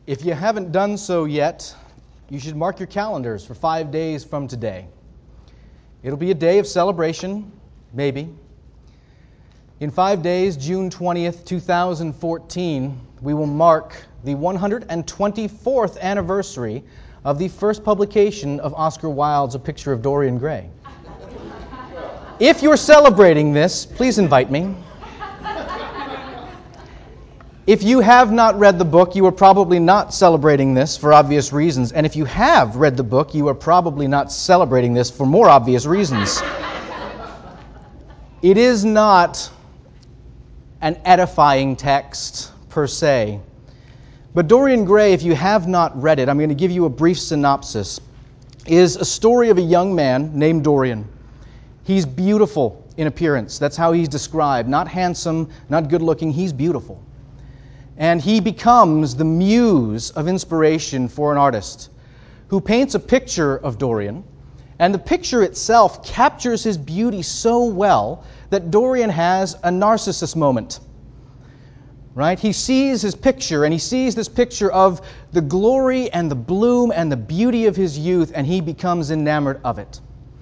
If you haven't done so yet, you should mark your calendars for 5 days from today. It'll be a day of celebration, maybe. In 5 days, June 20th, 2014, we will mark the 124th anniversary of the first publication of Oscar Wilde's A Picture of Dorian Gray. If you're celebrating this, please invite me. If you have not read the book, you are probably not celebrating this for obvious reasons. And if you have read the book, you are probably not celebrating this for more obvious reasons. It is not an edifying text per se. But Dorian Gray, if you have not read it, I'm going to give you a brief synopsis, is a story of a young man named Dorian. He's beautiful in appearance. That's how he's described. Not handsome, not good looking, he's beautiful. And he becomes the muse of inspiration for an artist who paints a picture of Dorian, and the picture itself captures his beauty so well that Dorian has a Narcissus moment. Right? He sees his picture, and he sees this picture of the glory and the bloom and the beauty of his youth, and he becomes enamored of it.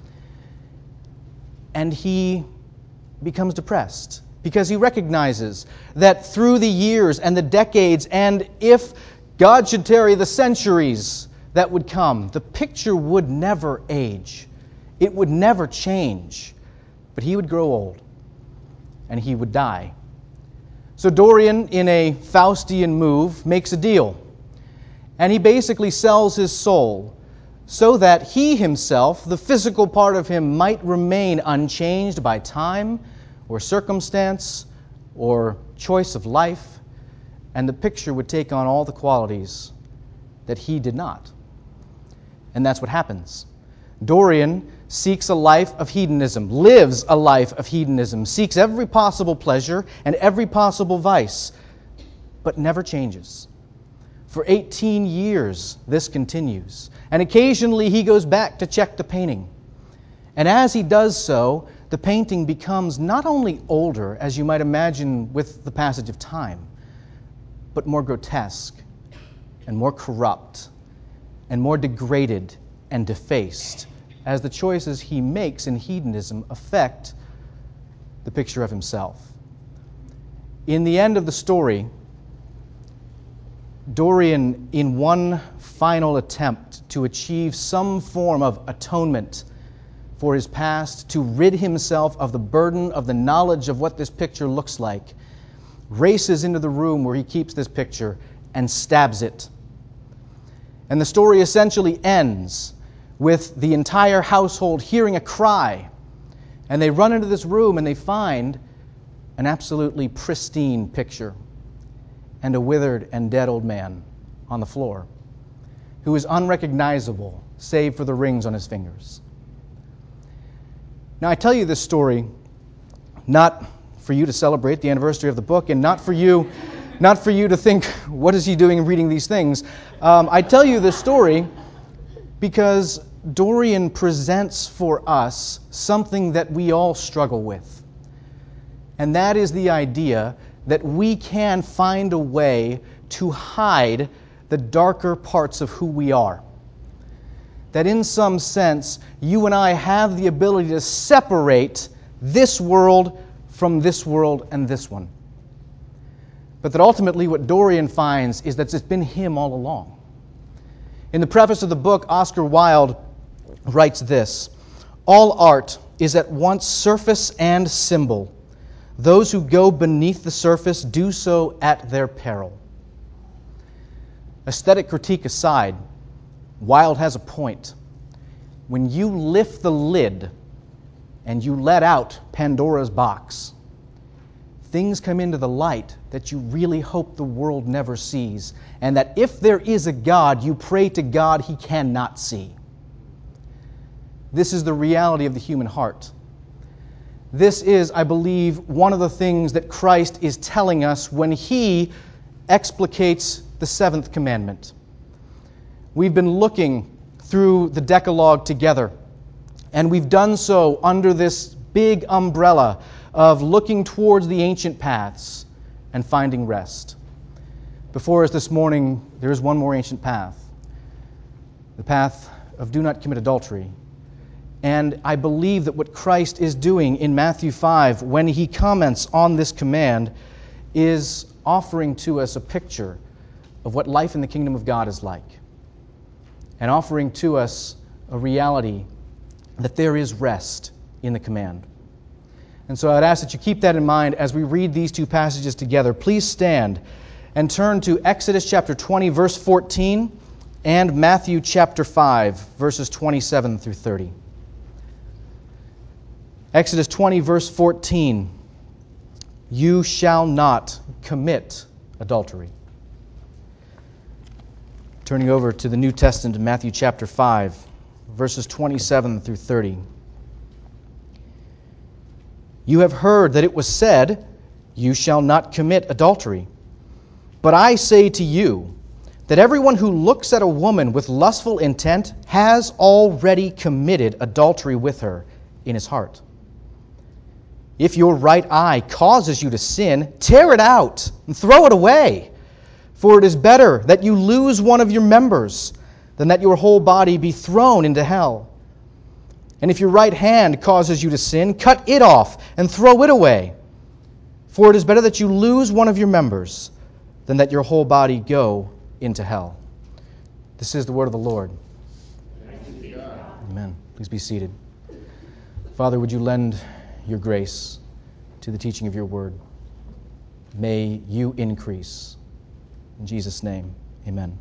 And he becomes depressed, because he recognizes that through the years and the decades, and if God should tarry, the centuries that would come, the picture would never age. It would never change. But he would grow old, and he would die. So Dorian, in a Faustian move, makes a deal. And he basically sells his soul so that he himself, the physical part of him, might remain unchanged by time or circumstance, or choice of life, and the picture would take on all the qualities that he did not. And that's what happens. Dorian seeks a life of hedonism, lives a life of hedonism, seeks every possible pleasure and every possible vice, but never changes. For 18 years, this continues. And occasionally he goes back to check the painting. And as he does so, the painting becomes not only older, as you might imagine with the passage of time, but more grotesque and more corrupt and more degraded and defaced as the choices he makes in hedonism affect the picture of himself. In the end of the story, Dorian, in one final attempt to achieve some form of atonement for his past, to rid himself of the burden of the knowledge of what this picture looks like, races into the room where he keeps this picture and stabs it. And the story essentially ends with the entire household hearing a cry, and they run into this room and they find an absolutely pristine picture and a withered and dead old man on the floor who is unrecognizable save for the rings on his fingers. Now, I tell you this story not for you to celebrate the anniversary of the book, and not for you to think, what is he doing reading these things? I tell you this story because Dorian presents for us something that we all struggle with. And that is the idea that we can find a way to hide the darker parts of who we are. That in some sense, you and I have the ability to separate this world from this world and this one. But that ultimately what Dorian finds is that it's been him all along. In the preface of the book, Oscar Wilde writes this: "All art is at once surface and symbol. Those who go beneath the surface do so at their peril." Aesthetic critique aside, Wilde has a point. When you lift the lid and you let out Pandora's box, things come into the light that you really hope the world never sees, and that if there is a God, you pray to God he cannot see. This is the reality of the human heart. This is, I believe, one of the things that Christ is telling us when he explicates the seventh commandment. We've been looking through the Decalogue together, and we've done so under this big umbrella of looking towards the ancient paths and finding rest. Before us this morning, there is one more ancient path, the path of do not commit adultery. And I believe that what Christ is doing in Matthew 5, when he comments on this command, is offering to us a picture of what life in the kingdom of God is like, and offering to us a reality that there is rest in the command. And so I'd ask that you keep that in mind as we read these two passages together. Please stand and turn to Exodus chapter 20, verse 14, and Matthew chapter 5, verses 27 through 30. Exodus 20, verse 14. You shall not commit adultery. Turning over to the New Testament, Matthew chapter 5, verses 27 through 30. You have heard that it was said, you shall not commit adultery. But I say to you that everyone who looks at a woman with lustful intent has already committed adultery with her in his heart. If your right eye causes you to sin, tear it out and throw it away. For it is better that you lose one of your members than that your whole body be thrown into hell. And if your right hand causes you to sin, cut it off and throw it away. For it is better that you lose one of your members than that your whole body go into hell. This is the word of the Lord. Amen. Please be seated. Father, would you lend your grace to the teaching of your word? May you increase. In Jesus' name, amen.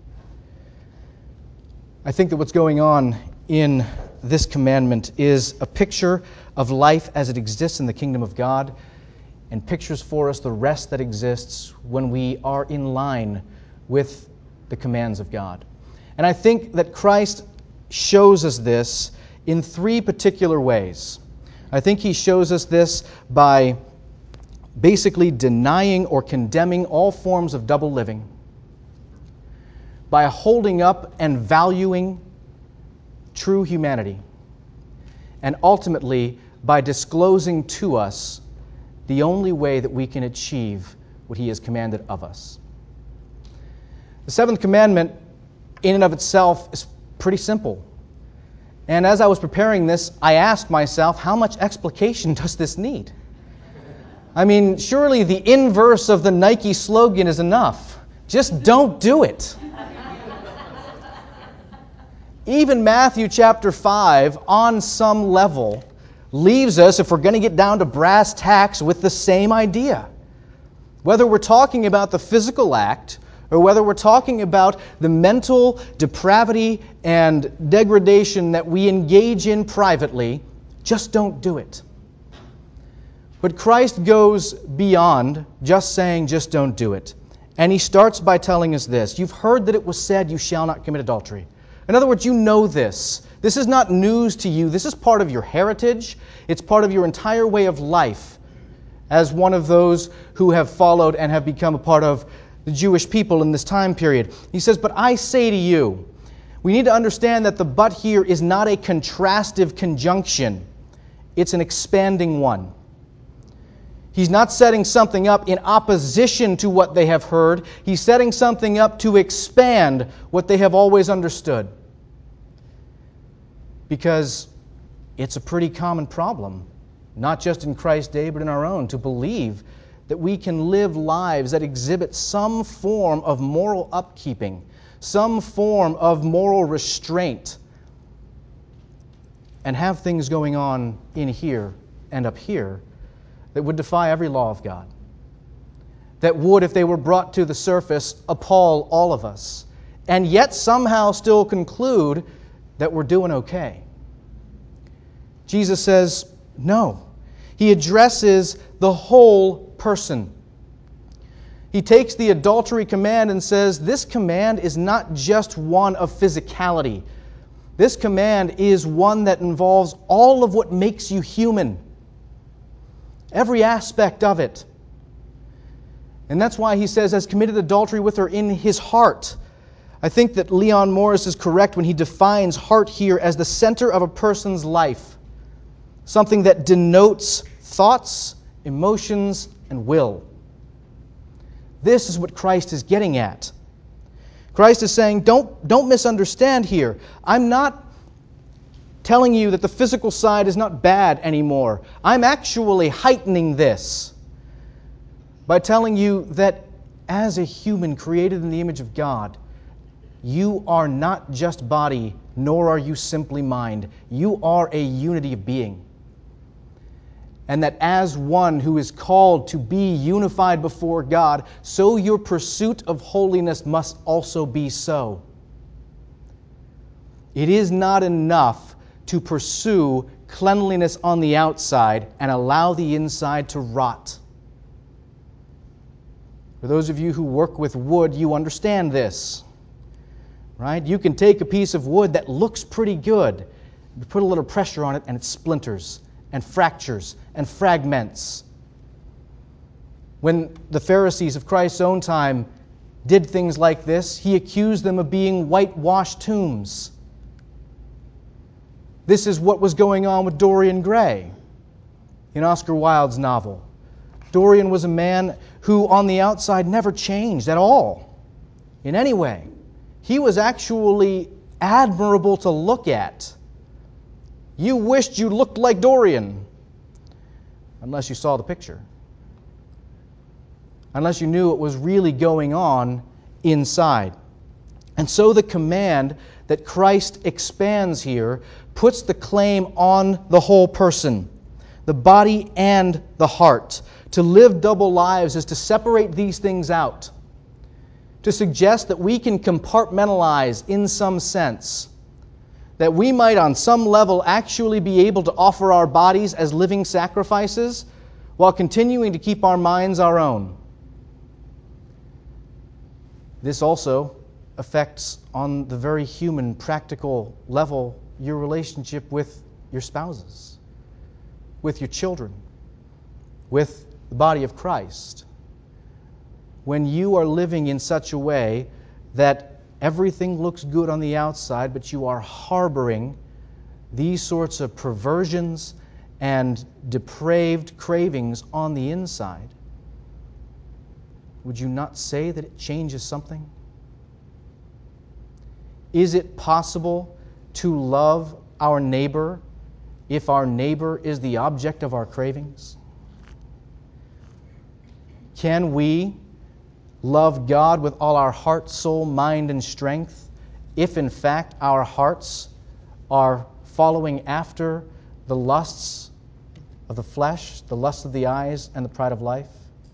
I think that what's going on in this commandment is a picture of life as it exists in the kingdom of God, and pictures for us the rest that exists when we are in line with the commands of God. And I think that Christ shows us this in three particular ways. I think he shows us this by basically denying or condemning all forms of double living, by holding up and valuing true humanity, and ultimately by disclosing to us the only way that we can achieve what he has commanded of us. The seventh commandment, in and of itself, is pretty simple. And as I was preparing this, I asked myself, how much explication does this need? I mean, surely the inverse of the Nike slogan is enough. Just don't do it. Even Matthew chapter 5, on some level, leaves us, if we're going to get down to brass tacks, with the same idea. Whether we're talking about the physical act, or whether we're talking about the mental depravity and degradation that we engage in privately, just don't do it. But Christ goes beyond just saying, just don't do it. And he starts by telling us this. You've heard that it was said, you shall not commit adultery. In other words, you know this. This is not news to you. This is part of your heritage. It's part of your entire way of life as one of those who have followed and have become a part of the Jewish people in this time period. He says, but I say to you, we need to understand that the but here is not a contrastive conjunction. It's an expanding one. He's not setting something up in opposition to what they have heard. He's setting something up to expand what they have always understood. Because it's a pretty common problem, not just in Christ's day, but in our own, to believe that we can live lives that exhibit some form of moral upkeeping, some form of moral restraint, and have things going on in here and up here that would defy every law of God, that would, if they were brought to the surface, appall all of us, and yet somehow still conclude that we're doing okay. Jesus says, no. He addresses the whole person. He takes the adultery command and says, this command is not just one of physicality. This command is one that involves all of what makes you human. Every aspect of it. And that's why he says, has committed adultery with her in his heart. I think that Leon Morris is correct when he defines heart here as the center of a person's life. Something that denotes thoughts, emotions, and will. This is what Christ is getting at. Christ is saying, don't misunderstand here. I'm not telling you that the physical side is not bad anymore. I'm actually heightening this by telling you that as a human created in the image of God, you are not just body, nor are you simply mind. You are a unity of being. And that as one who is called to be unified before God, so your pursuit of holiness must also be so. It is not enough to pursue cleanliness on the outside and allow the inside to rot. For those of you who work with wood, you understand this. Right? You can take a piece of wood that looks pretty good, you put a little pressure on it, and it splinters and fractures and fragments. When the Pharisees of Christ's own time did things like this, he accused them of being whitewashed tombs. This is what was going on with Dorian Gray in Oscar Wilde's novel. Dorian was a man who on the outside never changed at all, in any way. He was actually admirable to look at. You wished you looked like Dorian, unless you saw the picture. Unless you knew what was really going on inside. And so the command that Christ expands here puts the claim on the whole person, the body and the heart. To live double lives is to separate these things out, to suggest that we can compartmentalize in some sense, that we might on some level actually be able to offer our bodies as living sacrifices while continuing to keep our minds our own. This also affects on the very human, practical level your relationship with your spouses, with your children, with the body of Christ. When you are living in such a way that everything looks good on the outside, but you are harboring these sorts of perversions and depraved cravings on the inside, would you not say that it changes something? Is it possible to love our neighbor if our neighbor is the object of our cravings? Can we love God with all our heart, soul, mind, and strength if in fact our hearts are following after the lusts of the flesh, the lust of the eyes, and the pride of life?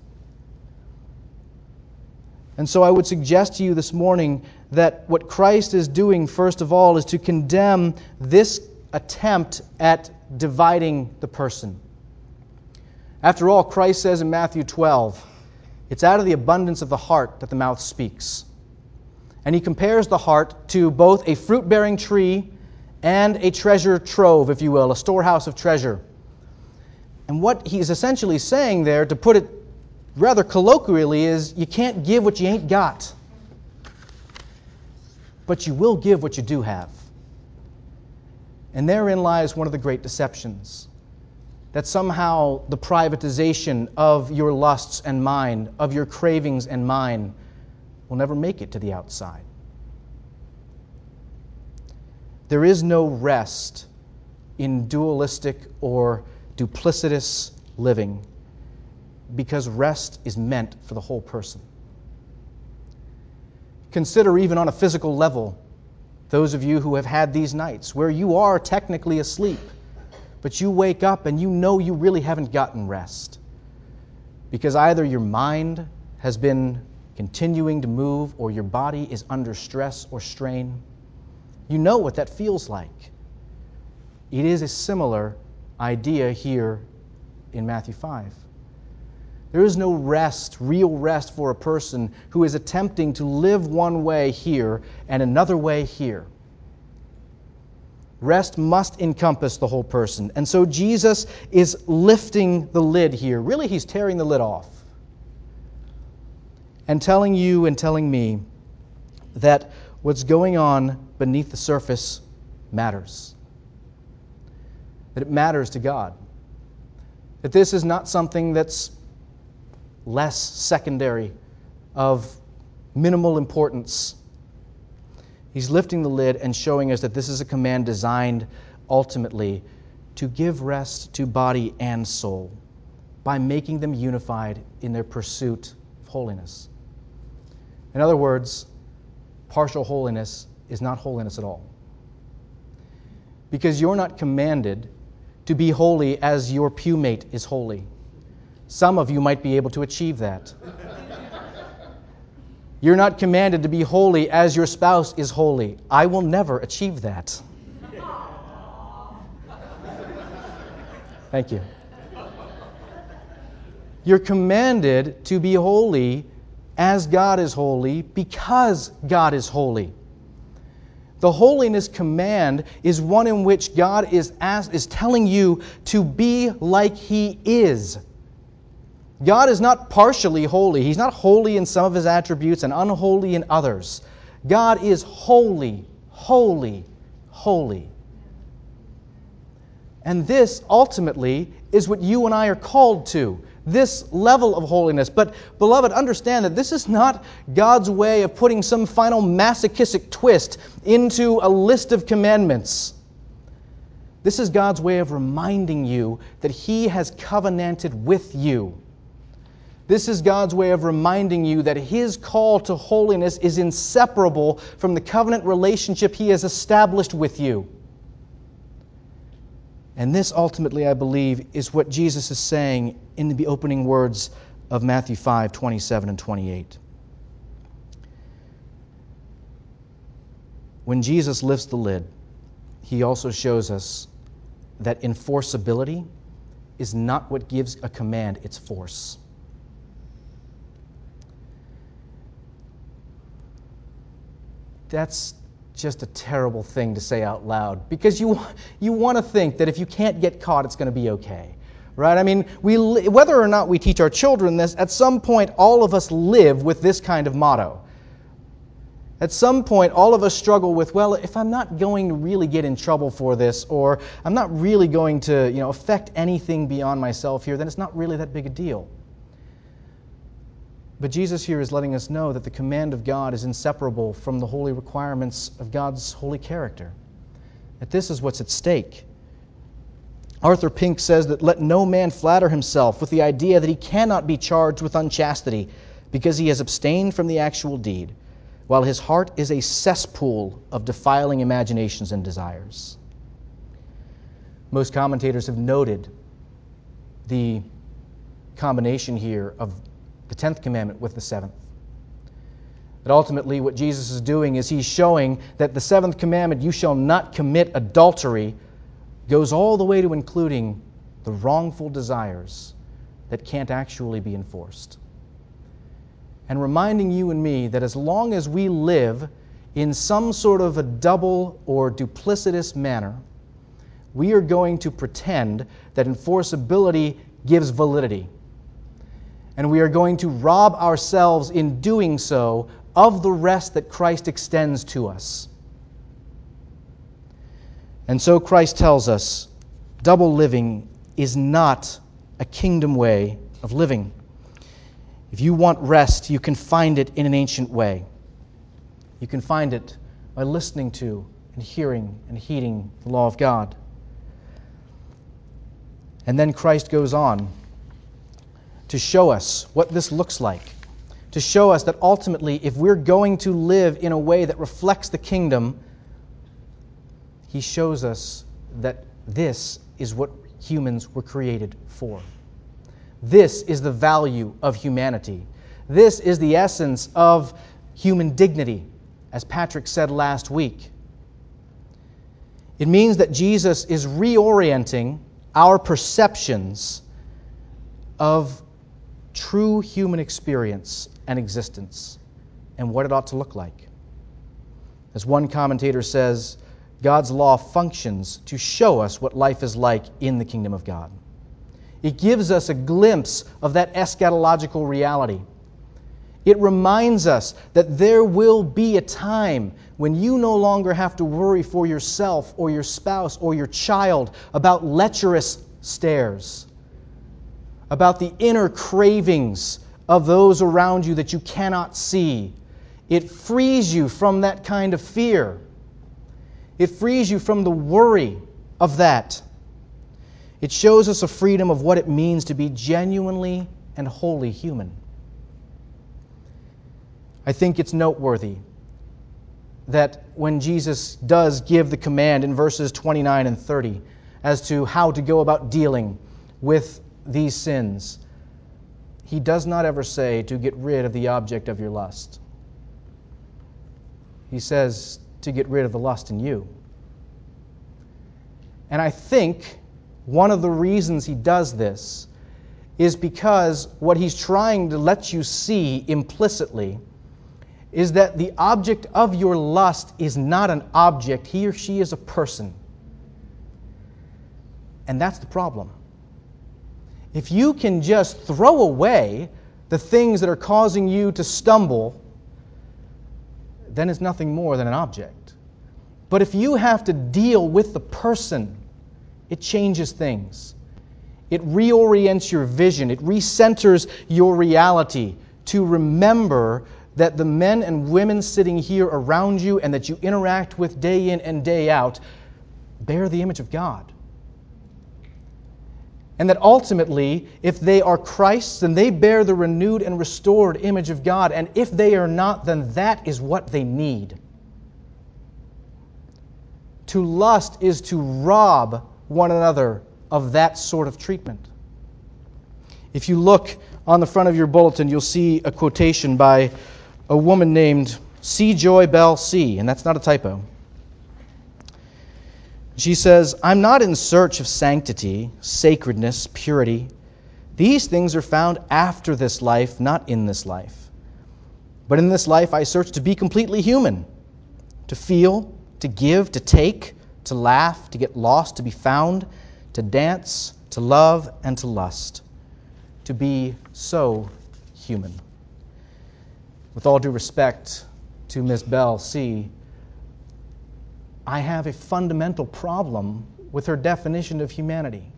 And so I would suggest to you this morning that what Christ is doing, first of all, is to condemn this attempt at dividing the person. After all, Christ says in Matthew 12, it's out of the abundance of the heart that the mouth speaks. And he compares the heart to both a fruit-bearing tree and a treasure trove, if you will, a storehouse of treasure. And what he's essentially saying there, to put it rather colloquially, is you can't give what you ain't got. But you will give what you do have. And therein lies one of the great deceptions. That somehow the privatization of your lusts and mine, of your cravings and mine, will never make it to the outside. There is no rest in dualistic or duplicitous living, because rest is meant for the whole person. Consider even on a physical level, those of you who have had these nights where you are technically asleep, but you wake up and you know you really haven't gotten rest, because either your mind has been continuing to move or your body is under stress or strain. You know what that feels like. It is a similar idea here in Matthew 5. There is no rest, real rest for a person who is attempting to live one way here and another way here. Rest must encompass the whole person. And so Jesus is lifting the lid here. Really, he's tearing the lid off. And telling you and telling me that what's going on beneath the surface matters. That it matters to God. That this is not something that's less secondary of minimal importance. He's lifting the lid and showing us that this is a command designed ultimately to give rest to body and soul by making them unified in their pursuit of holiness. In other words, partial holiness is not holiness at all. Because you're not commanded to be holy as your pewmate is holy. Some of you might be able to achieve that. You're not commanded to be holy as your spouse is holy. I will never achieve that. Thank you. You're commanded to be holy as God is holy because God is holy. The holiness command is one in which God is telling you to be like He is. God is not partially holy. He's not holy in some of His attributes and unholy in others. God is holy, holy, holy. And this, ultimately, is what you and I are called to. This level of holiness. But, beloved, understand that this is not God's way of putting some final masochistic twist into a list of commandments. This is God's way of reminding you that He has covenanted with you. This is God's way of reminding you that His call to holiness is inseparable from the covenant relationship He has established with you. And this, ultimately, I believe, is what Jesus is saying in the opening words of Matthew 5:27 and 28. When Jesus lifts the lid, He also shows us that enforceability is not what gives a command its force. That's just a terrible thing to say out loud, because you want to think that if you can't get caught, it's going to be okay, right? I mean, whether or not we teach our children this, at some point all of us live with this kind of motto. At some point all of us struggle with, well, if I'm not going to really get in trouble for this, or I'm not really going to, affect anything beyond myself here, then it's not really that big a deal. But Jesus here is letting us know that the command of God is inseparable from the holy requirements of God's holy character. That this is what's at stake. Arthur Pink says that let no man flatter himself with the idea that he cannot be charged with unchastity because he has abstained from the actual deed, while his heart is a cesspool of defiling imaginations and desires. Most commentators have noted the combination here of the 10th commandment with the 7th. But ultimately what Jesus is doing is He's showing that the 7th commandment, you shall not commit adultery, goes all the way to including the wrongful desires that can't actually be enforced. And reminding you and me that as long as we live in some sort of a double or duplicitous manner, we are going to pretend that enforceability gives validity. And we are going to rob ourselves in doing so of the rest that Christ extends to us. And so Christ tells us, double living is not a kingdom way of living. If you want rest, you can find it in an ancient way. You can find it by listening to and hearing and heeding the law of God. And then Christ goes on to show us what this looks like, to show us that ultimately, if we're going to live in a way that reflects the kingdom, He shows us that this is what humans were created for. This is the value of humanity. This is the essence of human dignity, as Patrick said last week. It means that Jesus is reorienting our perceptions of true human experience and existence and what it ought to look like. As one commentator says, God's law functions to show us what life is like in the kingdom of God. It gives us a glimpse of that eschatological reality. It reminds us that there will be a time when you no longer have to worry for yourself or your spouse or your child about lecherous stares, about the inner cravings of those around you that you cannot see. It frees you from that kind of fear. It frees you from the worry of that. It shows us a freedom of what it means to be genuinely and wholly human. I think it's noteworthy that when Jesus does give the command in verses 29 and 30 as to how to go about dealing with these sins, he does not ever say to get rid of the object of your lust. He says to get rid of the lust in you. And I think one of the reasons he does this is because what he's trying to let you see implicitly is that the object of your lust is not an object. He or she is a person. And that's the problem. If you can just throw away the things that are causing you to stumble, then it's nothing more than an object. But if you have to deal with the person, it changes things. It reorients your vision. It recenters your reality to remember that the men and women sitting here around you and that you interact with day in and day out bear the image of God. And that ultimately, if they are Christ's, then they bear the renewed and restored image of God. And if they are not, then that is what they need. To lust is to rob one another of that sort of treatment. If you look on the front of your bulletin, you'll see a quotation by a woman named C. Joy Bell C., and that's not a typo. She says, "I'm not in search of sanctity, sacredness, purity. These things are found after this life, not in this life. But in this life I search to be completely human, to feel, to give, to take, to laugh, to get lost, to be found, to dance, to love, and to lust. To be so human." With all due respect to Ms. Bell C., I have a fundamental problem with her definition of humanity.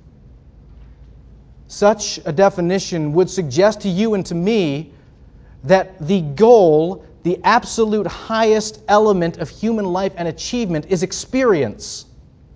Such a definition would suggest to you and to me that the goal, the absolute highest element of human life and achievement is experience.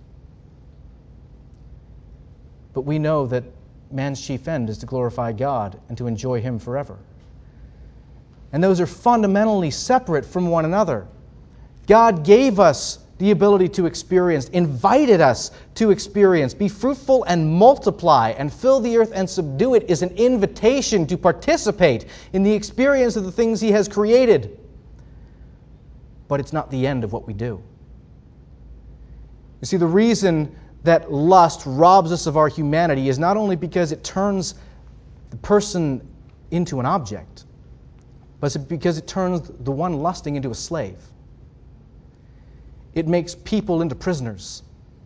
But we know that man's chief end is to glorify God and to enjoy Him forever. And those are fundamentally separate from one another. God gave us the ability to experience, invited us to experience. Be fruitful and multiply and fill the earth and subdue it is an invitation to participate in the experience of the things He has created. But it's not the end of what we do. You see, the reason that lust robs us of our humanity is not only because it turns the person into an object, but it's because it turns the one lusting into a slave. It makes people into prisoners.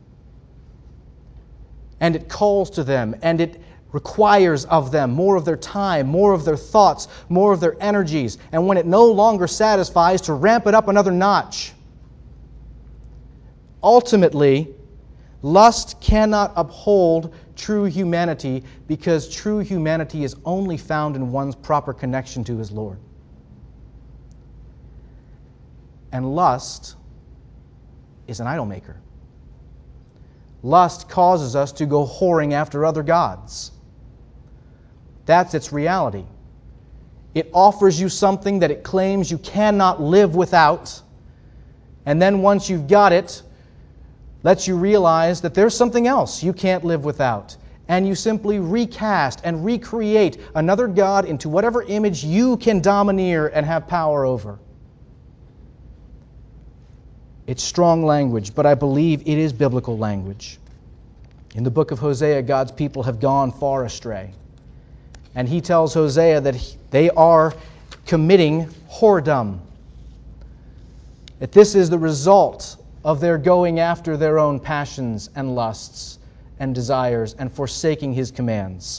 And it calls to them, and it requires of them more of their time, more of their thoughts, more of their energies, and when it no longer satisfies, to ramp it up another notch. Ultimately, lust cannot uphold true humanity because true humanity is only found in one's proper connection to his Lord. And lust is an idol maker. Lust causes us to go whoring after other gods. That's its reality. It offers you something that it claims you cannot live without, and then once you've got it, lets you realize that there's something else you can't live without, and you simply recast and recreate another god into whatever image you can domineer and have power over. It's strong language, but I believe it is biblical language. In the book of Hosea, God's people have gone far astray. And He tells Hosea that they are committing whoredom. That this is the result of their going after their own passions and lusts and desires and forsaking His commands.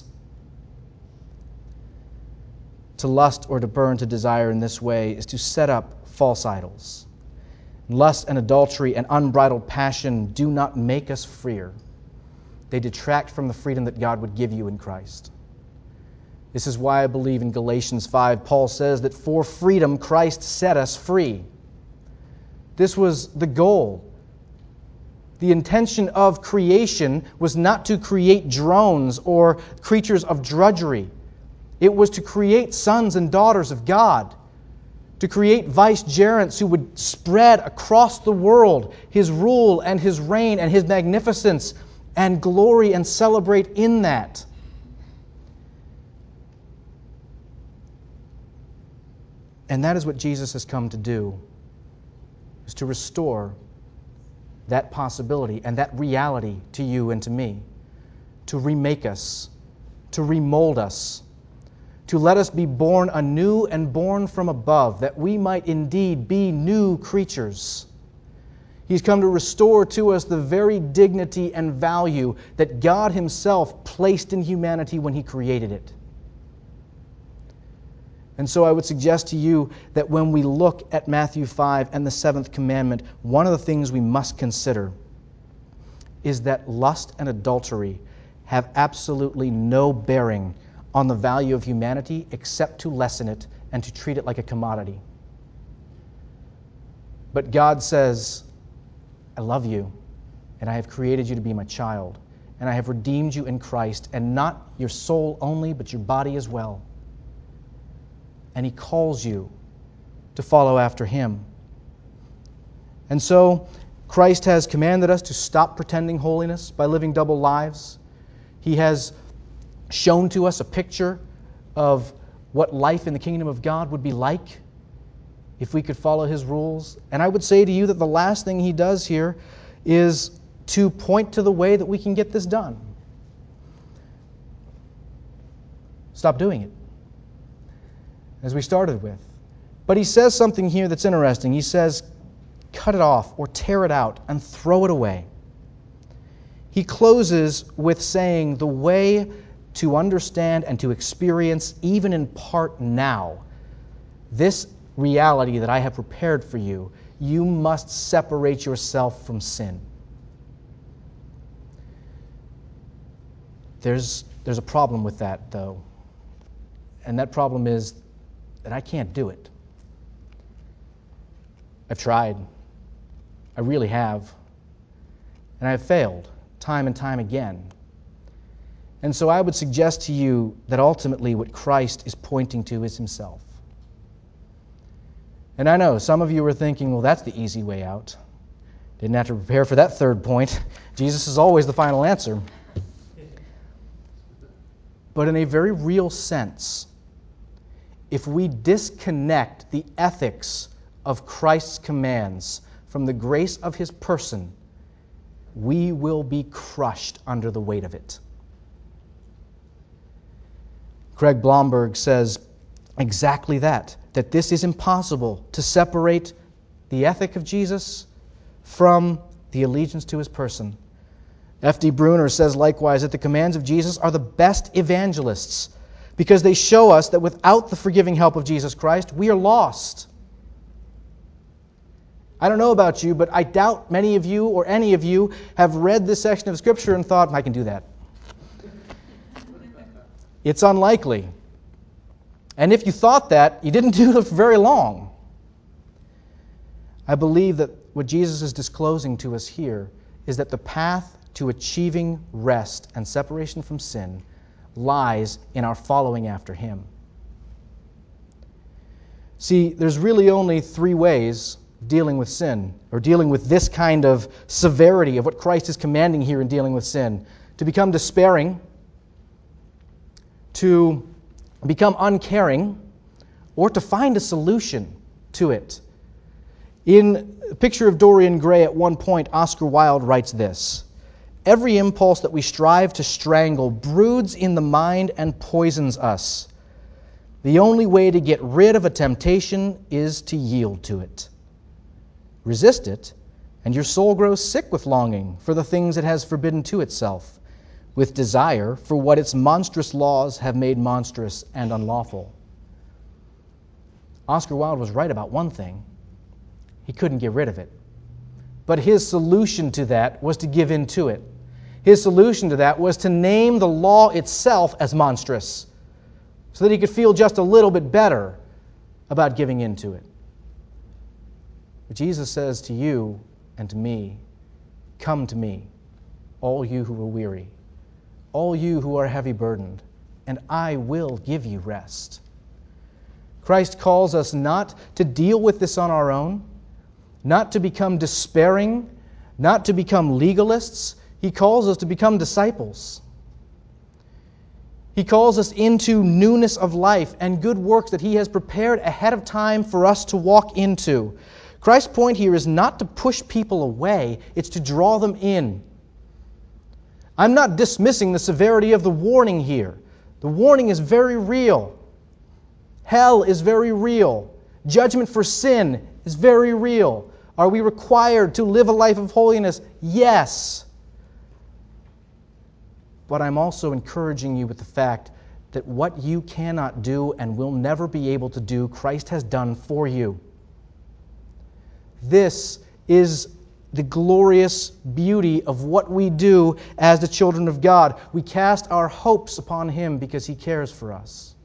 To lust or to burn to desire in this way is to set up false idols. Lust and adultery and unbridled passion do not make us freer. They detract from the freedom that God would give you in Christ. This is why I believe in Galatians 5, Paul says that for freedom Christ set us free. This was the goal. The intention of creation was not to create drones or creatures of drudgery. It was to create sons and daughters of God, to create vicegerents who would spread across the world His rule and His reign and His magnificence and glory and celebrate in that. And that is what Jesus has come to do, is to restore that possibility and that reality to you and to me, to remake us, to remold us, to let us be born anew and born from above, that we might indeed be new creatures. He's come to restore to us the very dignity and value that God Himself placed in humanity when He created it. And so I would suggest to you that when we look at Matthew 5 and the seventh commandment, one of the things we must consider is that lust and adultery have absolutely no bearing on the value of humanity except to lessen it and to treat it like a commodity. But God says, I love you, and I have created you to be my child, and I have redeemed you in Christ, and not your soul only, but your body as well. And He calls you to follow after Him. And so, Christ has commanded us to stop pretending holiness by living double lives. He has shown to us a picture of what life in the kingdom of God would be like if we could follow His rules. And I would say to you that the last thing He does here is to point to the way that we can get this done. Stop doing it, as we started with. But He says something here that's interesting. He says, cut it off or tear it out and throw it away. He closes with saying the way to understand and to experience, even in part now, this reality that I have prepared for you, you must separate yourself from sin. There's a problem with that, though. And that problem is that I can't do it. I've tried. I really have. And I have failed time and time again. And so I would suggest to you that ultimately what Christ is pointing to is Himself. And I know some of you are thinking, well, that's the easy way out. Didn't have to prepare for that third point. Jesus is always the final answer. But in a very real sense, if we disconnect the ethics of Christ's commands from the grace of His person, we will be crushed under the weight of it. Craig Blomberg says exactly that this is impossible to separate the ethic of Jesus from the allegiance to His person. F.D. Bruner says likewise that the commands of Jesus are the best evangelists because they show us that without the forgiving help of Jesus Christ, we are lost. I don't know about you, but I doubt many of you or any of you have read this section of Scripture and thought, I can do that. It's unlikely. And if you thought that, you didn't do it for very long. I believe that what Jesus is disclosing to us here is that the path to achieving rest and separation from sin lies in our following after Him. See, there's really only three ways dealing with sin, or dealing with this kind of severity of what Christ is commanding here in dealing with sin. To become despairing, to become uncaring, or to find a solution to it. In a picture of Dorian Gray, at one point, Oscar Wilde writes this: every impulse that we strive to strangle broods in the mind and poisons us. The only way to get rid of a temptation is to yield to it. Resist it, and your soul grows sick with longing for the things it has forbidden to itself, with desire for what its monstrous laws have made monstrous and unlawful. Oscar Wilde was right about one thing. He couldn't get rid of it. But his solution to that was to give in to it. His solution to that was to name the law itself as monstrous. so that he could feel just a little bit better about giving in to it. But Jesus says to you and to me, "Come to me, all you who are weary, all you who are heavy burdened, and I will give you rest." Christ calls us not to deal with this on our own, not to become despairing, not to become legalists. He calls us to become disciples. He calls us into newness of life and good works that He has prepared ahead of time for us to walk into. Christ's point here is not to push people away, it's to draw them in. I'm not dismissing the severity of the warning here. The warning is very real. Hell is very real. Judgment for sin is very real. Are we required to live a life of holiness? Yes. But I'm also encouraging you with the fact that what you cannot do and will never be able to do, Christ has done for you. This is the glorious beauty of what we do as the children of God. We cast our hopes upon Him because He cares for us.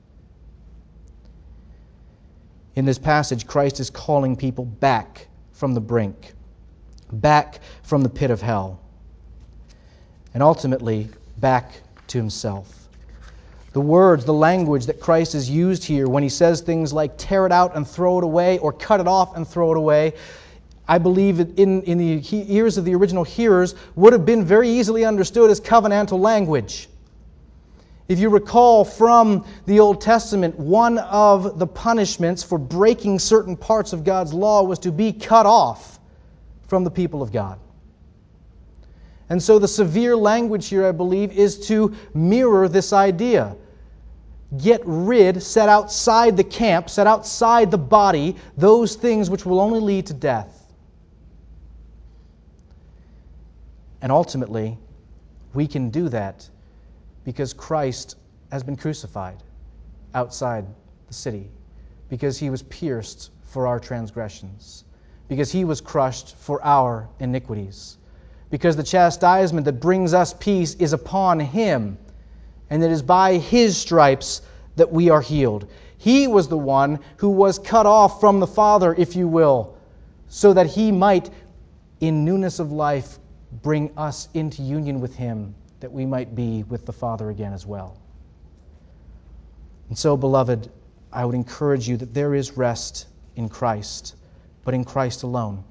In this passage, Christ is calling people back from the brink, back from the pit of hell, and ultimately back to Himself. The words, the language that Christ has used here when He says things like tear it out and throw it away or cut it off and throw it away, I believe in the ears of the original hearers would have been very easily understood as covenantal language. If you recall from the Old Testament, one of the punishments for breaking certain parts of God's law was to be cut off from the people of God. And so the severe language here, I believe, is to mirror this idea. Get rid, set outside the camp, set outside the body, those things which will only lead to death. And ultimately, we can do that because Christ has been crucified outside the city, because He was pierced for our transgressions, because He was crushed for our iniquities, because the chastisement that brings us peace is upon Him, and it is by His stripes that we are healed. He was the one who was cut off from the Father, if you will, so that He might, in newness of life, bring us into union with Him, that we might be with the Father again as well. And so, beloved, I would encourage you that there is rest in Christ, but in Christ alone.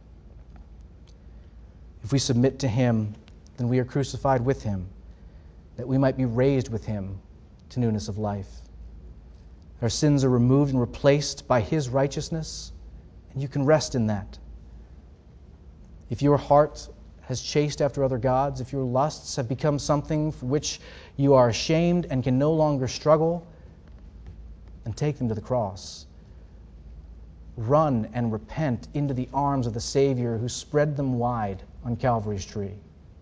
If we submit to Him, then we are crucified with Him, that we might be raised with Him to newness of life. Our sins are removed and replaced by His righteousness, and you can rest in that. If your heart has chased after other gods, if your lusts have become something for which you are ashamed and can no longer struggle, then take them to the cross. Run and repent into the arms of the Savior who spread them wide on Calvary's tree.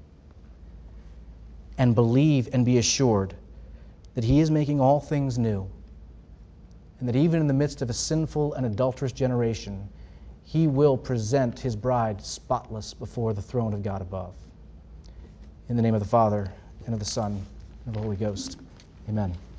And believe and be assured that He is making all things new, and that even in the midst of a sinful and adulterous generation, He will present His bride spotless before the throne of God above. In the name of the Father, and of the Son, and of the Holy Ghost. Amen.